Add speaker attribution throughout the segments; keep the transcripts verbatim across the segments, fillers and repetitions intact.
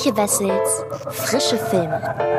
Speaker 1: Antje Wessels frische Filme.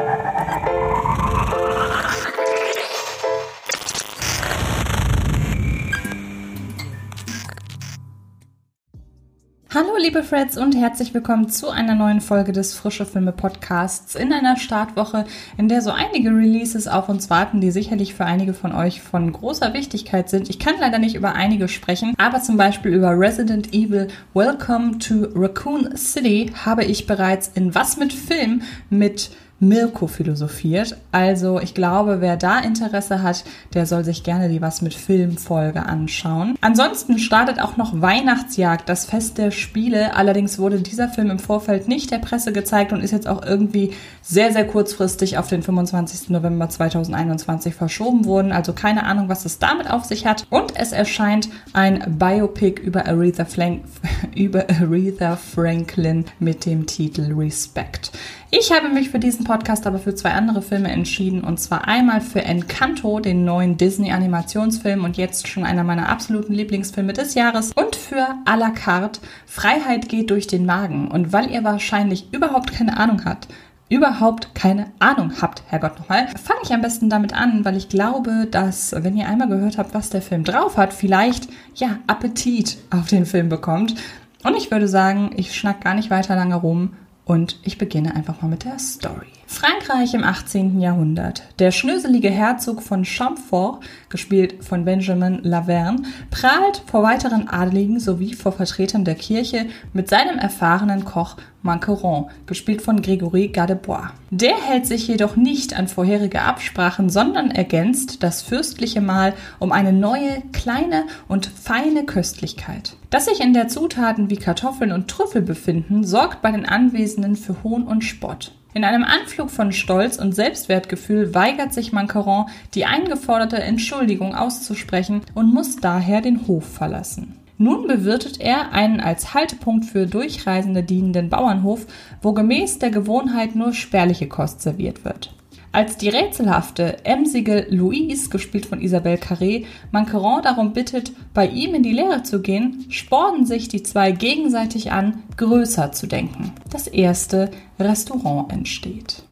Speaker 2: Hallo liebe Freds und herzlich willkommen zu einer neuen Folge des Frische Filme Podcasts in einer Startwoche, in der so einige Releases auf uns warten, die sicherlich für einige von euch von großer Wichtigkeit sind. Ich kann leider nicht über einige sprechen, aber zum Beispiel über Resident Evil Welcome to Raccoon City habe ich bereits in Was mit Film mit Mirko philosophiert. Also ich glaube, wer da Interesse hat, der soll sich gerne die Was mit Film-Folge anschauen. Ansonsten startet auch noch Weihnachtsjagd, das Fest der Spiele. Allerdings wurde dieser Film im Vorfeld nicht der Presse gezeigt und ist jetzt auch irgendwie sehr, sehr kurzfristig auf den fünfundzwanzigsten November zweitausendeinundzwanzig verschoben worden. Also keine Ahnung, was es damit auf sich hat. Und es erscheint ein Biopic über Aretha, Flank- über Aretha Franklin mit dem Titel Respect. Ich habe mich für diesen Podcast aber für zwei andere Filme entschieden, und zwar einmal für Encanto, den neuen Disney-Animationsfilm und jetzt schon einer meiner absoluten Lieblingsfilme des Jahres, und für à la carte Freiheit geht durch den Magen. Und weil ihr wahrscheinlich überhaupt keine Ahnung habt, überhaupt keine Ahnung habt, Herrgott nochmal, fange ich am besten damit an, weil ich glaube, dass, wenn ihr einmal gehört habt, was der Film drauf hat, vielleicht, ja, Appetit auf den Film bekommt. Und ich würde sagen, ich schnack gar nicht weiter lange rum. Und ich beginne einfach mal mit der Story. Frankreich im achtzehnten Jahrhundert. Der schnöselige Herzog von Chamfort, gespielt von Benjamin Laverne, prahlt vor weiteren Adeligen sowie vor Vertretern der Kirche mit seinem erfahrenen Koch Manqueron, gespielt von Grégory Gadebois. Der hält sich jedoch nicht an vorherige Absprachen, sondern ergänzt das fürstliche Mahl um eine neue, kleine und feine Köstlichkeit. Dass sich in der Zutaten wie Kartoffeln und Trüffel befinden, sorgt bei den Anwesenden für Hohn und Spott. In einem Anflug von Stolz und Selbstwertgefühl weigert sich Manqueron, die eingeforderte Entschuldigung auszusprechen und muss daher den Hof verlassen. Nun bewirtet er einen als Haltepunkt für Durchreisende dienenden Bauernhof, wo gemäß der Gewohnheit nur spärliche Kost serviert wird. Als die rätselhafte, emsige Louise, gespielt von Isabelle Carré, Manqueron darum bittet, bei ihm in die Lehre zu gehen, spornen sich die zwei gegenseitig an, größer zu denken. Das erste Restaurant entsteht.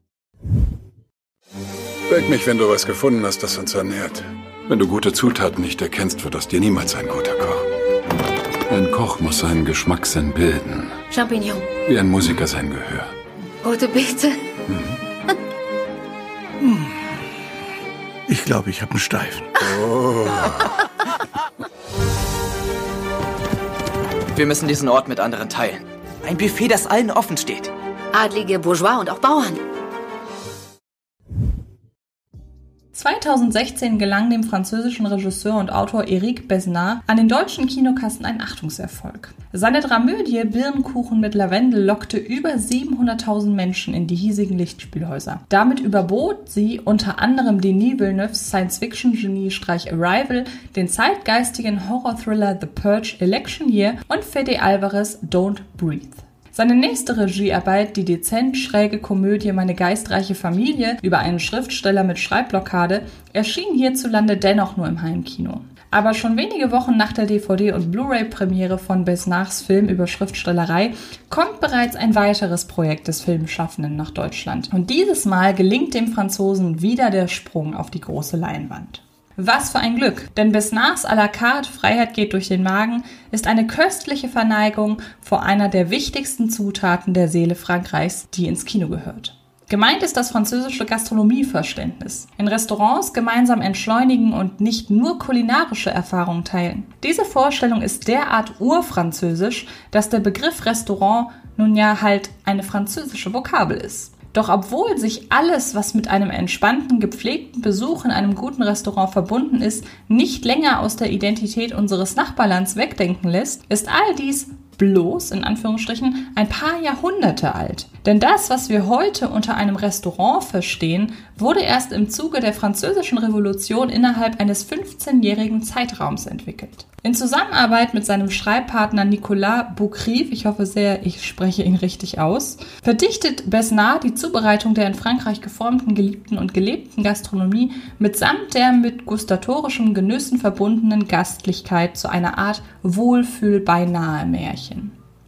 Speaker 3: Weck mich, wenn du was gefunden hast, das uns ernährt. Wenn du gute Zutaten nicht erkennst, wird aus dir niemals ein guter Koch. Ein Koch muss seinen Geschmackssinn bilden.
Speaker 4: Champignon.
Speaker 3: Wie ein Musiker sein Gehör.
Speaker 4: Rote Beete.
Speaker 3: Mhm.
Speaker 5: Ich glaube, ich habe einen Steifen.
Speaker 3: Oh.
Speaker 6: Wir müssen diesen Ort mit anderen teilen. Ein Buffet, das allen offen steht.
Speaker 4: Adlige, Bourgeois und auch Bauern.
Speaker 2: zweitausendsechzehn gelang dem französischen Regisseur und Autor Éric Besnard an den deutschen Kinokassen ein Achtungserfolg. Seine Dramödie Birnenkuchen mit Lavendel lockte über siebenhunderttausend Menschen in die hiesigen Lichtspielhäuser. Damit überbot sie unter anderem Denis Villeneuves Science-Fiction-Geniestreich Arrival, den zeitgeistigen Horror-Thriller The Purge Election Year und Fede Alvarez Don't Breathe. Seine nächste Regiearbeit, die dezent schräge Komödie Meine geistreiche Familie über einen Schriftsteller mit Schreibblockade, erschien hierzulande dennoch nur im Heimkino. Aber schon wenige Wochen nach der D V D- und Blu-ray-Premiere von Besnards Film über Schriftstellerei kommt bereits ein weiteres Projekt des Filmschaffenden nach Deutschland. Und dieses Mal gelingt dem Franzosen wieder der Sprung auf die große Leinwand. Was für ein Glück, denn Besnards à la carte Freiheit geht durch den Magen ist eine köstliche Verneigung vor einer der wichtigsten Zutaten der Seele Frankreichs, die ins Kino gehört. Gemeint ist das französische Gastronomieverständnis. In Restaurants gemeinsam entschleunigen und nicht nur kulinarische Erfahrungen teilen. Diese Vorstellung ist derart urfranzösisch, dass der Begriff Restaurant nun ja halt eine französische Vokabel ist. Doch obwohl sich alles, was mit einem entspannten, gepflegten Besuch in einem guten Restaurant verbunden ist, nicht länger aus der Identität unseres Nachbarlands wegdenken lässt, ist all dies bloß, in Anführungsstrichen, ein paar Jahrhunderte alt. Denn das, was wir heute unter einem Restaurant verstehen, wurde erst im Zuge der Französischen Revolution innerhalb eines fünfzehnjährigen Zeitraums entwickelt. In Zusammenarbeit mit seinem Schreibpartner Nicolas Boucrive, ich hoffe sehr, ich spreche ihn richtig aus, verdichtet Besnard die Zubereitung der in Frankreich geformten, geliebten und gelebten Gastronomie mitsamt der mit gustatorischem Genüssen verbundenen Gastlichkeit zu einer Art Wohlfühl-Beinahe-Märchen.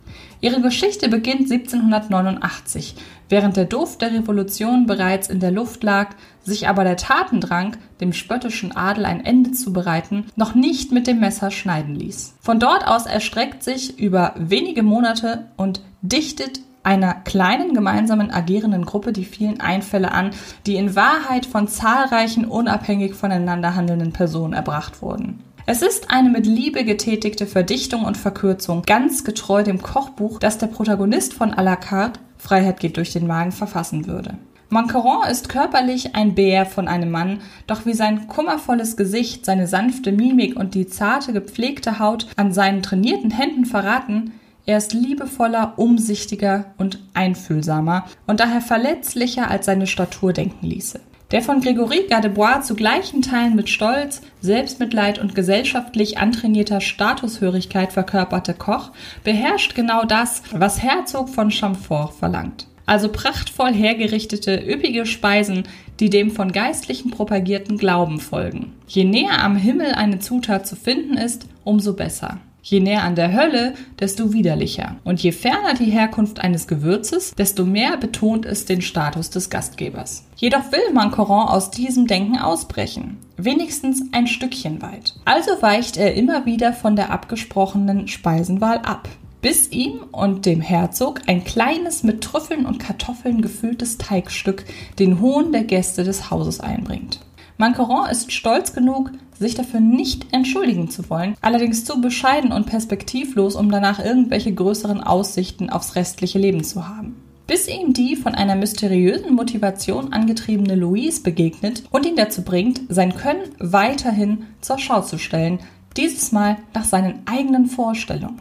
Speaker 2: Ihre Geschichte beginnt siebzehnhundertneunundachtzig, während der Duft der Revolution bereits in der Luft lag, sich aber der Tatendrang, dem spöttischen Adel ein Ende zu bereiten, noch nicht mit dem Messer schneiden ließ. Von dort aus erstreckt sich über wenige Monate und dichtet einer kleinen gemeinsamen agierenden Gruppe die vielen Einfälle an, die in Wahrheit von zahlreichen unabhängig voneinander handelnden Personen erbracht wurden. Es ist eine mit Liebe getätigte Verdichtung und Verkürzung, ganz getreu dem Kochbuch, das der Protagonist von à la carte, Freiheit geht durch den Magen, verfassen würde. Mancaron ist körperlich ein Bär von einem Mann, doch wie sein kummervolles Gesicht, seine sanfte Mimik und die zarte, gepflegte Haut an seinen trainierten Händen verraten, er ist liebevoller, umsichtiger und einfühlsamer und daher verletzlicher, als seine Statur denken ließe. Der von Grégory Gadebois zu gleichen Teilen mit Stolz, Selbstmitleid und gesellschaftlich antrainierter Statushörigkeit verkörperte Koch beherrscht genau das, was Herzog von Chamfort verlangt. Also prachtvoll hergerichtete, üppige Speisen, die dem von Geistlichen propagierten Glauben folgen. Je näher am Himmel eine Zutat zu finden ist, umso besser. Je näher an der Hölle, desto widerlicher. Und je ferner die Herkunft eines Gewürzes, desto mehr betont es den Status des Gastgebers. Jedoch will Mancaron aus diesem Denken ausbrechen. Wenigstens ein Stückchen weit. Also weicht er immer wieder von der abgesprochenen Speisenwahl ab, bis ihm und dem Herzog ein kleines, mit Trüffeln und Kartoffeln gefülltes Teigstück den Hohn der Gäste des Hauses einbringt. Mancaron ist stolz genug, sich dafür nicht entschuldigen zu wollen, allerdings zu bescheiden und perspektivlos, um danach irgendwelche größeren Aussichten aufs restliche Leben zu haben. Bis ihm die von einer mysteriösen Motivation angetriebene Louise begegnet und ihn dazu bringt, sein Können weiterhin zur Schau zu stellen, dieses Mal nach seinen eigenen Vorstellungen.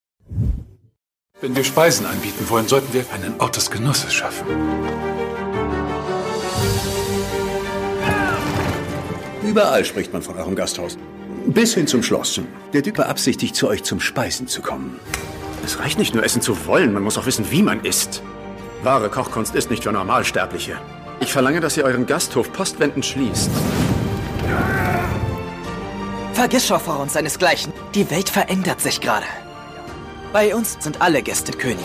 Speaker 3: Wenn wir Speisen anbieten wollen, sollten wir einen Ort des Genusses schaffen.
Speaker 5: Überall spricht man von eurem Gasthaus. Bis hin zum Schloss. Der Duc beabsichtigt, zu euch zum Speisen zu kommen.
Speaker 7: Es reicht nicht nur essen zu wollen, man muss auch wissen, wie man isst. Wahre Kochkunst ist nicht für Normalsterbliche. Ich verlange, dass ihr euren Gasthof postwendend schließt.
Speaker 6: Vergiss Chamfort und seinesgleichen. Die Welt verändert sich gerade. Bei uns sind alle Gäste Könige.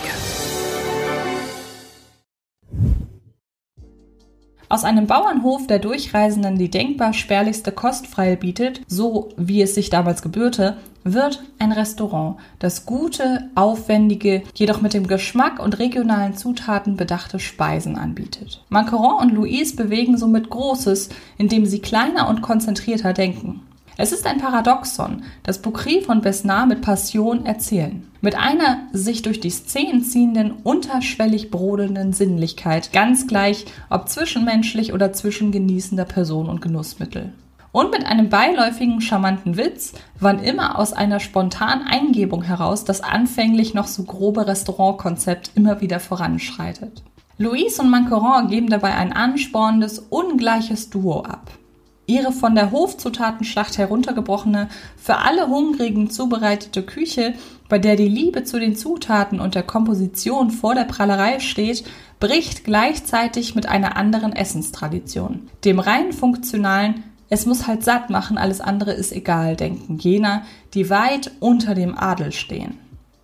Speaker 2: Aus einem Bauernhof der Durchreisenden die denkbar spärlichste Kost frei bietet, so wie es sich damals gebührte, wird ein Restaurant, das gute, aufwendige, jedoch mit dem Geschmack und regionalen Zutaten bedachte Speisen anbietet. Mancaron und Louise bewegen somit Großes, indem sie kleiner und konzentrierter denken. Es ist ein Paradoxon, das Boucry von Besnard mit Passion erzählen. Mit einer sich durch die Szenen ziehenden, unterschwellig brodelnden Sinnlichkeit, ganz gleich, ob zwischenmenschlich oder zwischen genießender Person und Genussmittel. Und mit einem beiläufigen, charmanten Witz, wann immer aus einer spontanen Eingebung heraus das anfänglich noch so grobe Restaurantkonzept immer wieder voranschreitet. Louise und Mancaron geben dabei ein anspornendes, ungleiches Duo ab. Ihre von der Hofzutatenschlacht heruntergebrochene, für alle Hungrigen zubereitete Küche, bei der die Liebe zu den Zutaten und der Komposition vor der Prahlerei steht, bricht gleichzeitig mit einer anderen Essenstradition. Dem rein funktionalen, es muss halt satt machen, alles andere ist egal, denken jener, die weit unter dem Adel stehen.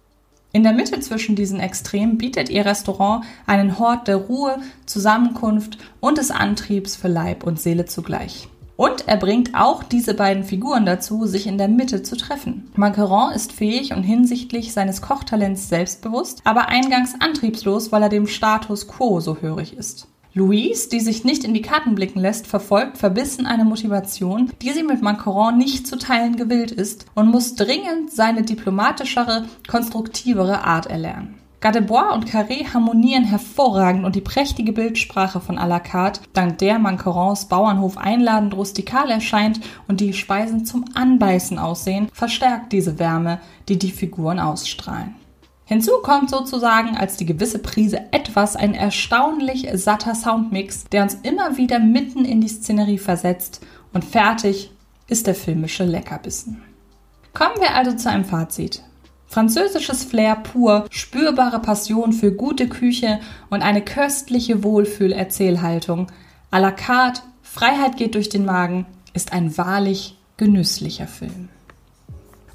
Speaker 2: In der Mitte zwischen diesen Extremen bietet ihr Restaurant einen Hort der Ruhe, Zusammenkunft und des Antriebs für Leib und Seele zugleich. Und er bringt auch diese beiden Figuren dazu, sich in der Mitte zu treffen. Mancaron ist fähig und hinsichtlich seines Kochtalents selbstbewusst, aber eingangs antriebslos, weil er dem Status quo so hörig ist. Louise, die sich nicht in die Karten blicken lässt, verfolgt verbissen eine Motivation, die sie mit Mancaron nicht zu teilen gewillt ist und muss dringend seine diplomatischere, konstruktivere Art erlernen. Gadebois und Carré harmonieren hervorragend und die prächtige Bildsprache von à la carte, dank der Mancarons Bauernhof einladend rustikal erscheint und die Speisen zum Anbeißen aussehen, verstärkt diese Wärme, die die Figuren ausstrahlen. Hinzu kommt sozusagen als die gewisse Prise etwas ein erstaunlich satter Soundmix, der uns immer wieder mitten in die Szenerie versetzt, und fertig ist der filmische Leckerbissen. Kommen wir also zu einem Fazit. Französisches Flair pur, spürbare Passion für gute Küche und eine köstliche Wohlfühl-Erzählhaltung. À la carte, Freiheit geht durch den Magen, ist ein wahrlich genüsslicher Film.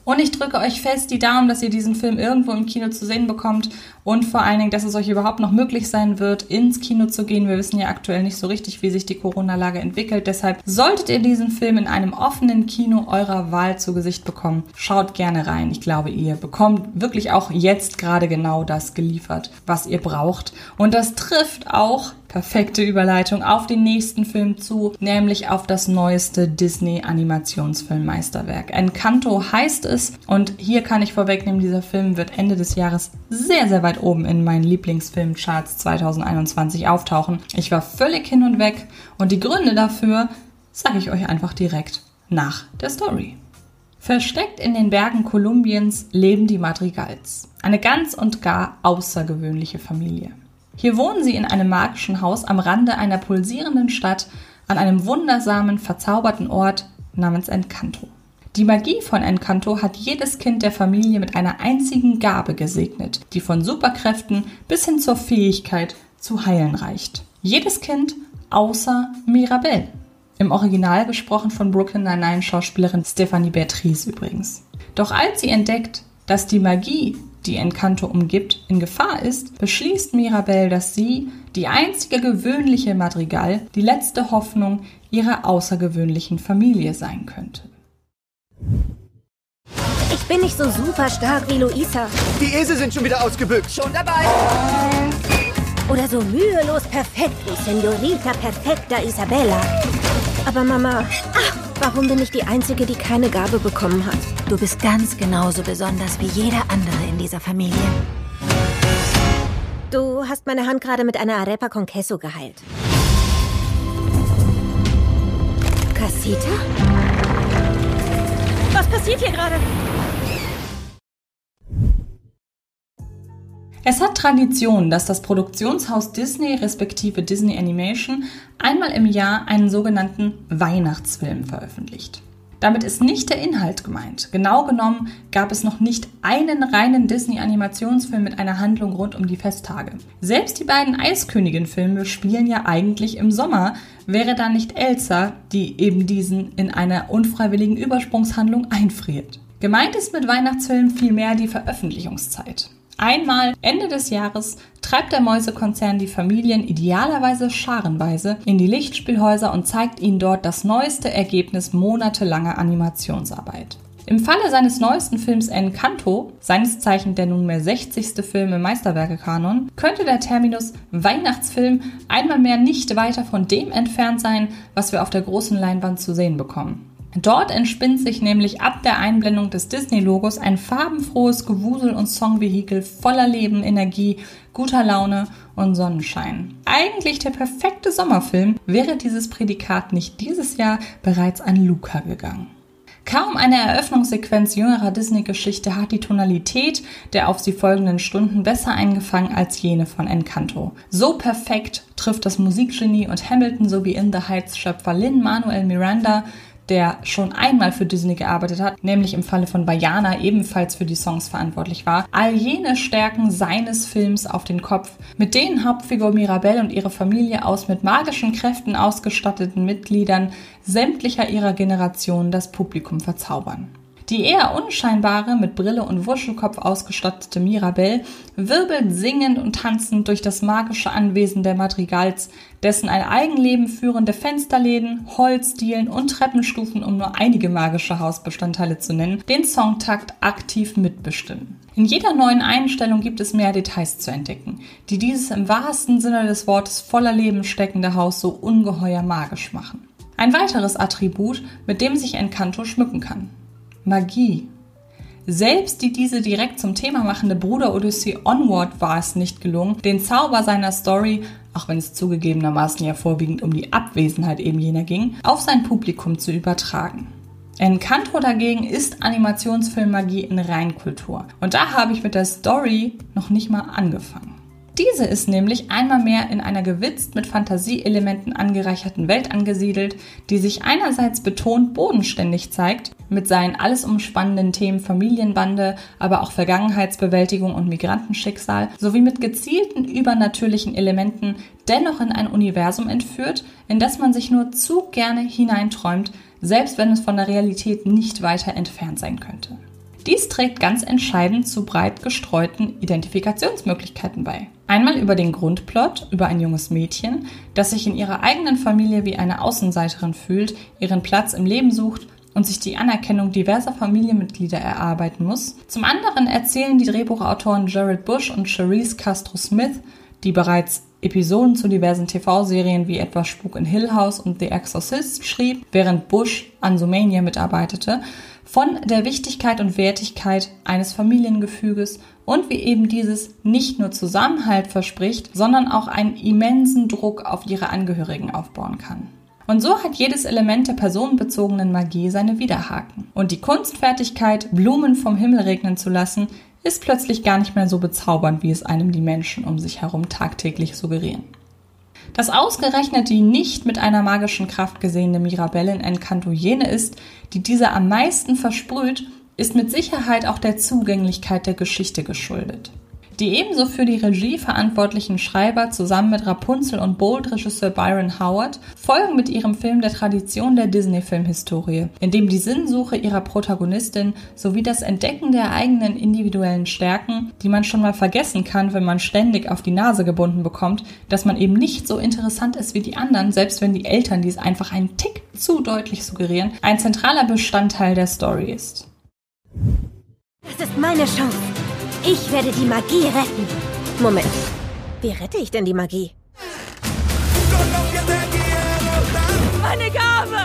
Speaker 2: Und ich drücke euch fest die Daumen, dass ihr diesen Film irgendwo im Kino zu sehen bekommt und vor allen Dingen, dass es euch überhaupt noch möglich sein wird, ins Kino zu gehen. Wir wissen ja aktuell nicht so richtig, wie sich die Corona-Lage entwickelt. Deshalb solltet ihr diesen Film in einem offenen Kino eurer Wahl zu Gesicht bekommen, schaut gerne rein. Ich glaube, ihr bekommt wirklich auch jetzt gerade genau das geliefert, was ihr braucht. Und das trifft auch, perfekte Überleitung, auf den nächsten Film zu, nämlich auf das neueste Disney-Animationsfilm-Meisterwerk. Encanto heißt es und hier kann ich vorwegnehmen, dieser Film wird Ende des Jahres sehr, sehr weit oben in meinen Lieblingsfilmcharts zwanzig einundzwanzig auftauchen. Ich war völlig hin und weg und die Gründe dafür sage ich euch einfach direkt nach der Story. Versteckt in den Bergen Kolumbiens leben die Madrigals, eine ganz und gar außergewöhnliche Familie. Hier wohnen sie in einem magischen Haus am Rande einer pulsierenden Stadt an einem wundersamen, verzauberten Ort namens Encanto. Die Magie von Encanto hat jedes Kind der Familie mit einer einzigen Gabe gesegnet, die von Superkräften bis hin zur Fähigkeit zu heilen reicht. Jedes Kind außer Mirabel. Im Original gesprochen von Brooklyn Nine-Nine-Schauspielerin Stephanie Beatrice übrigens. Doch als sie entdeckt, dass die Magie, die Encanto umgibt, in Gefahr ist, beschließt Mirabel, dass sie, die einzige gewöhnliche Madrigal, die letzte Hoffnung ihrer außergewöhnlichen Familie sein könnte.
Speaker 8: Ich bin nicht so super stark wie Luisa.
Speaker 6: Die Esel sind schon wieder ausgebückt. Schon dabei.
Speaker 8: Oder so mühelos perfekt wie Señorita Perfecta Isabella. Aber Mama, ach, warum bin ich die Einzige, die keine Gabe bekommen hat?
Speaker 9: Du bist ganz genauso besonders wie jeder andere in dieser Familie.
Speaker 8: Du hast meine Hand gerade mit einer Arepa con Queso geheilt. Casita? Was passiert hier gerade?
Speaker 2: Es hat Tradition, dass das Produktionshaus Disney respektive Disney Animation einmal im Jahr einen sogenannten Weihnachtsfilm veröffentlicht. Damit ist nicht der Inhalt gemeint. Genau genommen gab es noch nicht einen reinen Disney-Animationsfilm mit einer Handlung rund um die Festtage. Selbst die beiden Eiskönigin-Filme spielen ja eigentlich im Sommer, wäre da nicht Elsa, die eben diesen in einer unfreiwilligen Übersprungshandlung einfriert. Gemeint ist mit Weihnachtsfilmen vielmehr die Veröffentlichungszeit. Einmal Ende des Jahres treibt der Mäusekonzern die Familien idealerweise scharenweise in die Lichtspielhäuser und zeigt ihnen dort das neueste Ergebnis monatelanger Animationsarbeit. Im Falle seines neuesten Films Encanto, seines Zeichens der nunmehr sechzigste Film im Meisterwerke-Kanon, könnte der Terminus Weihnachtsfilm einmal mehr nicht weiter von dem entfernt sein, was wir auf der großen Leinwand zu sehen bekommen. Dort entspinnt sich nämlich ab der Einblendung des Disney-Logos ein farbenfrohes Gewusel- und Songvehikel voller Leben, Energie, guter Laune und Sonnenschein. Eigentlich der perfekte Sommerfilm, wäre dieses Prädikat nicht dieses Jahr bereits an Luca gegangen. Kaum eine Eröffnungssequenz jüngerer Disney-Geschichte hat die Tonalität der auf sie folgenden Stunden besser eingefangen als jene von Encanto. So perfekt trifft das Musikgenie und Hamilton sowie In the Heights-Schöpfer Lin-Manuel Miranda, der schon einmal für Disney gearbeitet hat, nämlich im Falle von Vaiana ebenfalls für die Songs verantwortlich war, all jene Stärken seines Films auf den Kopf, mit denen Hauptfigur Mirabel und ihre Familie aus mit magischen Kräften ausgestatteten Mitgliedern sämtlicher ihrer Generation das Publikum verzaubern. Die eher unscheinbare, mit Brille und Wuschelkopf ausgestattete Mirabel wirbelt singend und tanzend durch das magische Anwesen der Madrigals, dessen ein Eigenleben führende Fensterläden, Holzdielen und Treppenstufen, um nur einige magische Hausbestandteile zu nennen, den Songtakt aktiv mitbestimmen. In jeder neuen Einstellung gibt es mehr Details zu entdecken, die dieses im wahrsten Sinne des Wortes voller Leben steckende Haus so ungeheuer magisch machen. Ein weiteres Attribut, mit dem sich Encanto schmücken kann: Magie. Selbst die diese direkt zum Thema machende Bruder Odyssey Onward war es nicht gelungen, den Zauber seiner Story, auch wenn es zugegebenermaßen ja vorwiegend um die Abwesenheit eben jener ging, auf sein Publikum zu übertragen. Encanto dagegen ist Animationsfilmmagie in Reinkultur. Und da habe ich mit der Story noch nicht mal angefangen. Diese ist nämlich einmal mehr in einer gewitzt mit Fantasieelementen angereicherten Welt angesiedelt, die sich einerseits betont bodenständig zeigt, mit seinen alles umspannenden Themen Familienbande, aber auch Vergangenheitsbewältigung und Migrantenschicksal, sowie mit gezielten übernatürlichen Elementen dennoch in ein Universum entführt, in das man sich nur zu gerne hineinträumt, selbst wenn es von der Realität nicht weiter entfernt sein könnte. Dies trägt ganz entscheidend zu breit gestreuten Identifikationsmöglichkeiten bei. Einmal über den Grundplot, über ein junges Mädchen, das sich in ihrer eigenen Familie wie eine Außenseiterin fühlt, ihren Platz im Leben sucht und sich die Anerkennung diverser Familienmitglieder erarbeiten muss. Zum anderen erzählen die Drehbuchautoren Jared Bush und Charisse Castro-Smith, die bereits Episoden zu diversen T V-Serien wie etwa Spuk in Hill House und The Exorcist schrieb, während Bush an Sumania mitarbeitete, von der Wichtigkeit und Wertigkeit eines Familiengefüges und wie eben dieses nicht nur Zusammenhalt verspricht, sondern auch einen immensen Druck auf ihre Angehörigen aufbauen kann. Und so hat jedes Element der personenbezogenen Magie seine Widerhaken. Und die Kunstfertigkeit, Blumen vom Himmel regnen zu lassen, ist plötzlich gar nicht mehr so bezaubernd, wie es einem die Menschen um sich herum tagtäglich suggerieren. Dass ausgerechnet die nicht mit einer magischen Kraft gesehene Mirabelle in Encanto jene ist, die diese am meisten versprüht, ist mit Sicherheit auch der Zugänglichkeit der Geschichte geschuldet. Die ebenso für die Regie verantwortlichen Schreiber zusammen mit Rapunzel und Bold-Regisseur Byron Howard folgen mit ihrem Film der Tradition der Disney-Filmhistorie, in dem die Sinnsuche ihrer Protagonistin sowie das Entdecken der eigenen individuellen Stärken, die man schon mal vergessen kann, wenn man ständig auf die Nase gebunden bekommt, dass man eben nicht so interessant ist wie die anderen, selbst wenn die Eltern dies einfach einen Tick zu deutlich suggerieren, ein zentraler Bestandteil der Story ist.
Speaker 8: Das ist meine Chance. Ich werde die Magie retten. Moment, wie rette ich denn die Magie?
Speaker 10: Meine Gabe!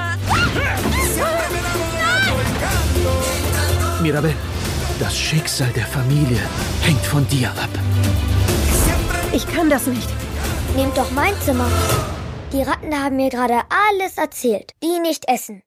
Speaker 11: Mirabelle, das Schicksal der Familie hängt von dir ab.
Speaker 8: Ich kann das nicht.
Speaker 1: Nehmt doch mein Zimmer. Die Ratten haben mir gerade alles erzählt. Die nicht essen.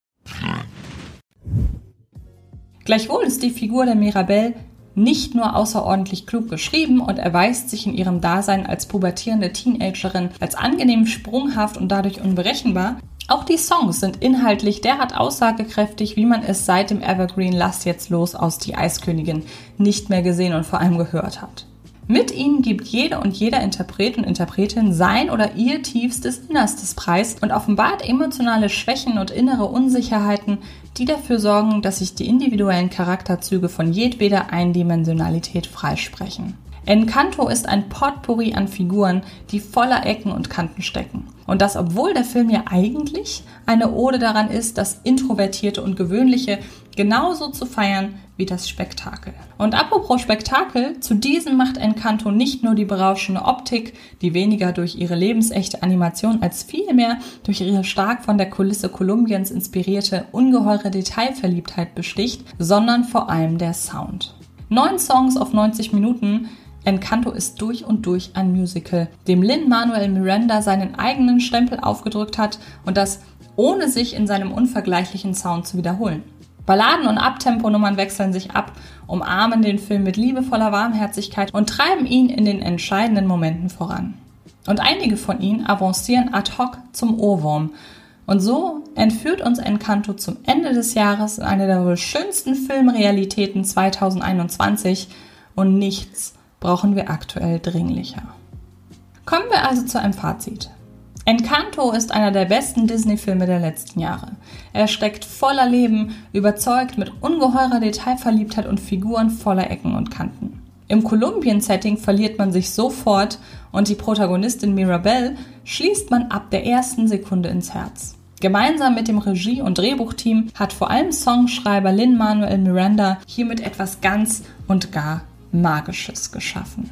Speaker 2: Gleichwohl ist die Figur der Mirabelle nicht nur außerordentlich klug geschrieben und erweist sich in ihrem Dasein als pubertierende Teenagerin als angenehm sprunghaft und dadurch unberechenbar, auch die Songs sind inhaltlich derart aussagekräftig, wie man es seit dem Evergreen Lass jetzt los aus Die Eiskönigin nicht mehr gesehen und vor allem gehört hat. Mit ihnen gibt jede und jeder Interpret und Interpretin sein oder ihr tiefstes Innerstes preis und offenbart emotionale Schwächen und innere Unsicherheiten, die dafür sorgen, dass sich die individuellen Charakterzüge von jedweder Eindimensionalität freisprechen. Encanto ist ein Potpourri an Figuren, die voller Ecken und Kanten stecken. Und das, obwohl der Film ja eigentlich eine Ode daran ist, das Introvertierte und Gewöhnliche genauso zu feiern wie das Spektakel. Und apropos Spektakel, zu diesem macht Encanto nicht nur die berauschende Optik, die weniger durch ihre lebensechte Animation als vielmehr durch ihre stark von der Kulisse Kolumbiens inspirierte ungeheure Detailverliebtheit besticht, sondern vor allem der Sound. Neun Songs auf neunzig Minuten. Encanto ist durch und durch ein Musical, dem Lin-Manuel Miranda seinen eigenen Stempel aufgedrückt hat und das ohne sich in seinem unvergleichlichen Sound zu wiederholen. Balladen und Abtemponummern wechseln sich ab, umarmen den Film mit liebevoller Warmherzigkeit und treiben ihn in den entscheidenden Momenten voran. Und einige von ihnen avancieren ad hoc zum Ohrwurm. Und so entführt uns Encanto zum Ende des Jahres in eine der wohl schönsten Filmrealitäten zweitausendeinundzwanzig und nichts brauchen wir aktuell dringlicher. Kommen wir also zu einem Fazit. Encanto ist einer der besten Disney-Filme der letzten Jahre. Er steckt voller Leben, überzeugt mit ungeheurer Detailverliebtheit und Figuren voller Ecken und Kanten. Im Kolumbien-Setting verliert man sich sofort und die Protagonistin Mirabelle schließt man ab der ersten Sekunde ins Herz. Gemeinsam mit dem Regie- und Drehbuchteam hat vor allem Songschreiber Lin-Manuel Miranda hiermit etwas ganz und gar Magisches geschaffen.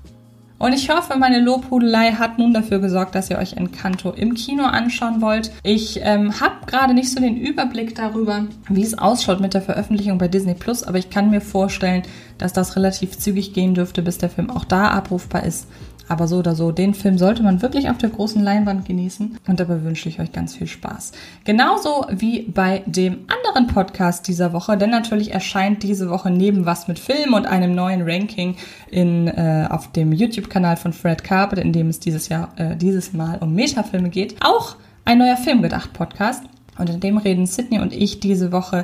Speaker 2: Und ich hoffe, meine Lobhudelei hat nun dafür gesorgt, dass ihr euch Encanto im Kino anschauen wollt. Ich ähm, habe gerade nicht so den Überblick darüber, wie es ausschaut mit der Veröffentlichung bei Disney Plus, aber ich kann mir vorstellen, dass das relativ zügig gehen dürfte, bis der Film auch da abrufbar ist. Aber so oder so, den Film sollte man wirklich auf der großen Leinwand genießen. Und dabei wünsche ich euch ganz viel Spaß. Genauso wie bei dem anderen Podcast dieser Woche, denn natürlich erscheint diese Woche neben Was mit Film und einem neuen Ranking in, äh, auf dem YouTube-Kanal von Fred Carpet, in dem es dieses Jahr, äh, dieses Mal um Metafilme geht, auch ein neuer Filmgedacht-Podcast. Und in dem reden Sydney und ich diese Woche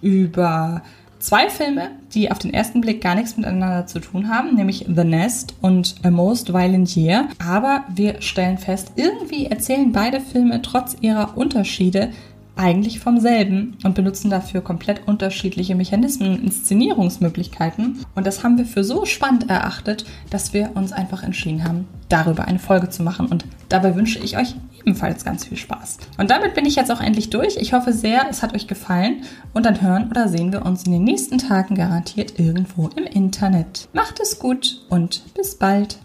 Speaker 2: über zwei Filme, die auf den ersten Blick gar nichts miteinander zu tun haben, nämlich The Nest und A Most Violent Year. Aber wir stellen fest, irgendwie erzählen beide Filme trotz ihrer Unterschiede eigentlich vom selben und benutzen dafür komplett unterschiedliche Mechanismen und Inszenierungsmöglichkeiten. Und das haben wir für so spannend erachtet, dass wir uns einfach entschieden haben, darüber eine Folge zu machen. Und dabei wünsche ich euch ebenfalls ganz viel Spaß. Und damit bin ich jetzt auch endlich durch. Ich hoffe sehr, es hat euch gefallen. Und dann hören oder sehen wir uns in den nächsten Tagen garantiert irgendwo im Internet. Macht es gut und bis bald.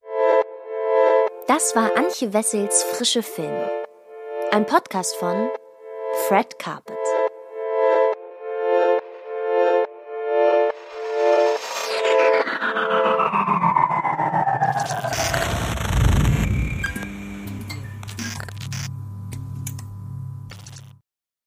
Speaker 12: Das war Antje Wessels Frische Filme. Ein Podcast von Fred Carpet.